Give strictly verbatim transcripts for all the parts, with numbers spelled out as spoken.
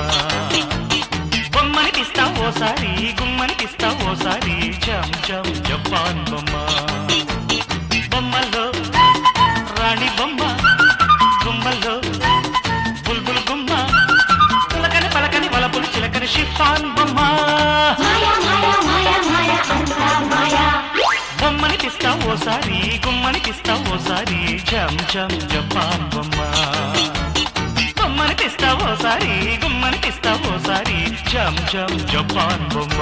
బొమ్మనిపిస్తా ఓసారి గుమ్మనిపిస్తా ఓసారి జం జం జపాన్ బొమ్మ బొమ్మల్లో రాణి బొమ్మ గుమ్మల్లో బుల్బుల్ గుమ్మ పులకని పలకని వలపులు చిలకని షిఫాన్ బొమ్మ బొమ్మనిపిస్తా ఓసారి గుమ్మనిపిస్తా ఓసారి జం జం జపాన్ బొమ్మ బొమ్మనిపిస్తా ఓసారి గుమ్మనిపిస్తా ఓసారి జం జం జపాన్ బొమ్మ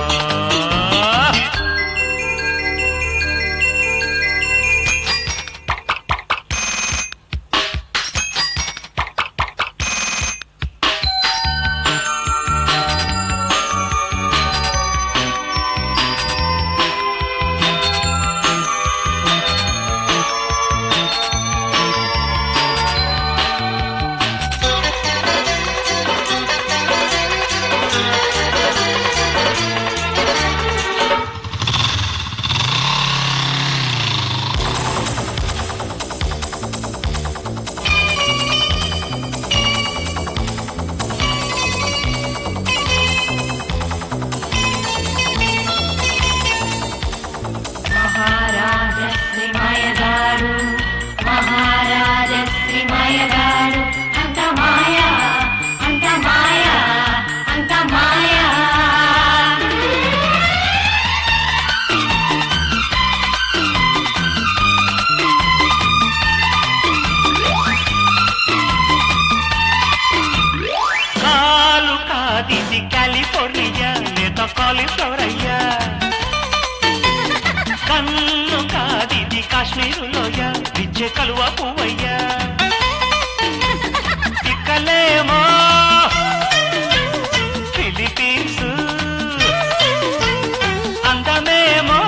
కాలిఫోర్నియా లేదా కాలీఫ్లవర్ అయ్యా కన్ను కాదిది కాశ్మీరు లోయ విద్య కలువ పువ్వయ్యా ఇక్కలేమో ఫిలిపీన్స్ అందమేమో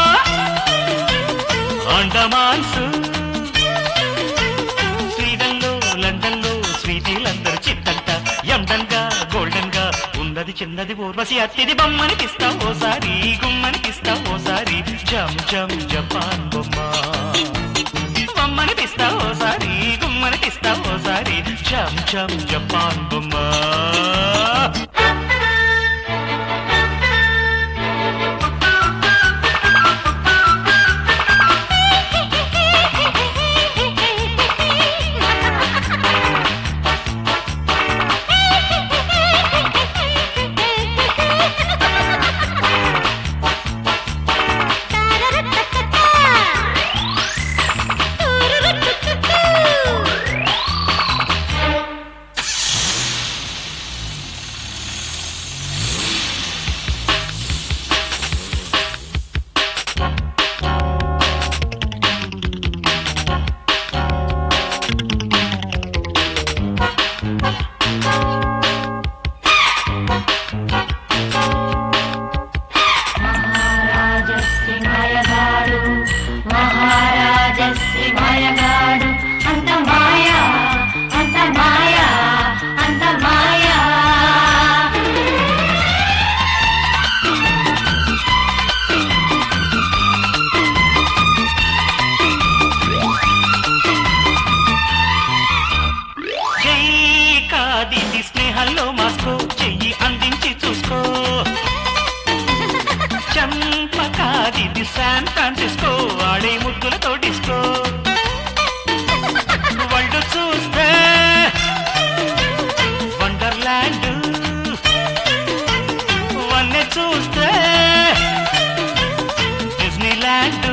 అండమాన్స్ స్వీడన్లో లండన్లో స్వీటీలందరూ చిత్తంట ఎండన్ గా గోల్డెన్ గా ఉన్నది చిన్నది ఊర్వశి అత్తిది బొమ్మనిపిస్తా ఓసారి గుమ్మనిపిస్తా ఓసారి జం జం జపాన్ బొమ్మ బొమ్మనిపిస్తా ఓసారి గుమ్మనిపిస్తా ఓసారి జం జం జపాన్ బొమ్మ స్నేహంలో మాస్కో చెయ్యి అందించి చూసుకో చంపకాదిది శాన్ ఫ్రాన్సిస్కో ఆడే ముద్దులతో డిస్కో వరల్డ్ చూస్తే వండర్లాండ్ వన్నె చూస్తే డిజ్నీలాండ్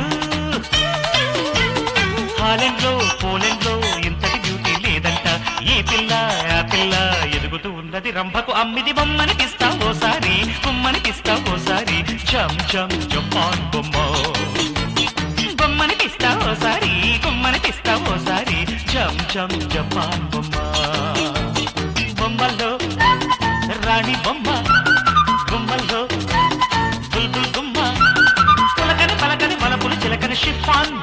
హాలెండ్ లో పోలెండ్ లో ఇంతటి బ్యూటీ లేదంట ఈ పిల్ల ఆ పిల్ల ఎదుగుతూ ఉన్నది రంభకు అమ్మిది బొమ్మనిపిస్తా ఓసారి గుమ్మనిపిస్తా ఓసారి జం జం జపాన్ బొమ్మ బొమ్మనిపిస్తా ఓసారి గుమ్మనిపిస్తా ఓసారి జం జం జపాన్ బొమ్మ బొమ్మల్లో రాణి బొమ్మ గుమ్మల్లో బుల్బుల్ గుమ్మ పులకని పలకని వలపులు చిలకని షిఫాన్